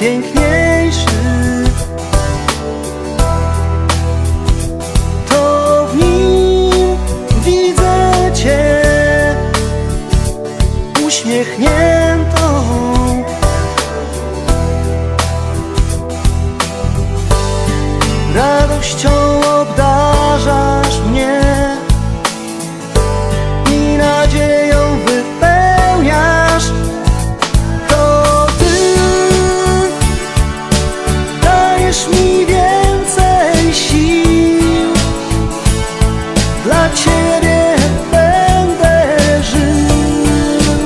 piękniejszy. To w nim widzę Cię uśmiechniętą. Radością obdarzasz mnie i nadzieją wypełniasz. To Ty dajesz mi więcej sił. Dla Ciebie będę żył.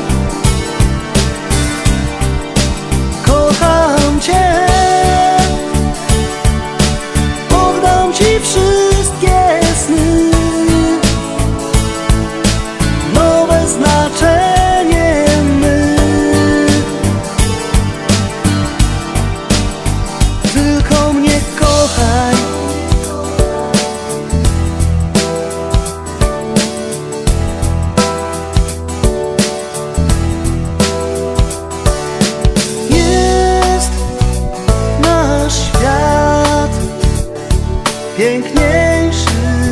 Kocham Cię, oddam Ci wszystkie sny. Nowe znaczenie my. Tylko mnie kochaj. Jest nasz świat piękniejszy,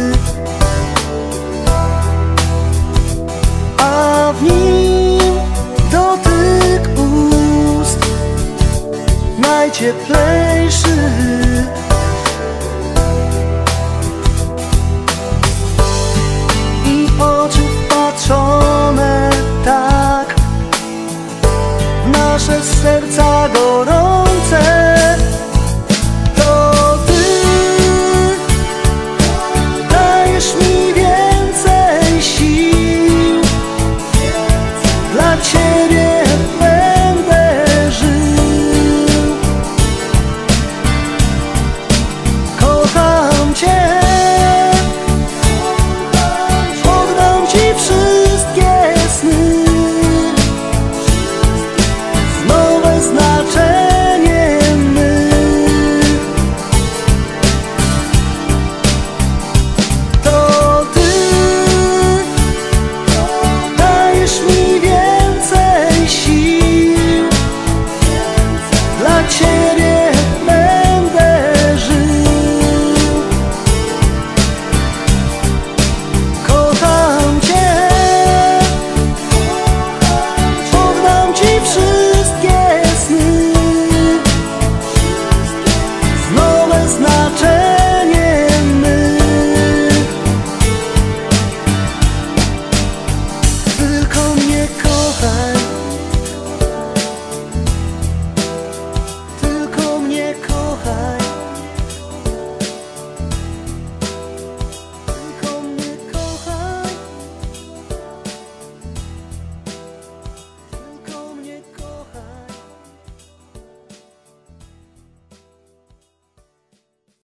a w nim dotyk ust najcieplejszy. I oczy wpatrzone tak w nasze serce